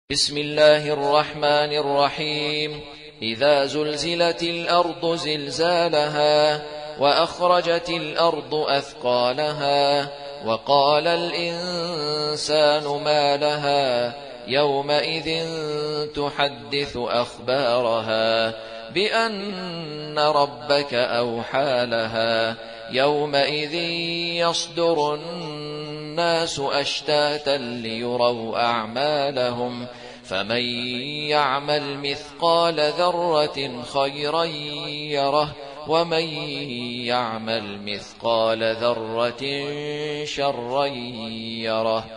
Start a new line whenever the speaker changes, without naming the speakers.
بسم الله الرحمن الرحيم. إذا زلزلت الأرض زلزالها وأخرجت الأرض أثقالها وقال الإنسان ما لها يومئذ تحدث أخبارها بأن ربك أوحى لها يومئذ يصدر الناس أشتاتا ليروا أعمالهم فمن يعمل مثقال ذرة خيرا يره ومن يعمل مثقال ذرة شرا يره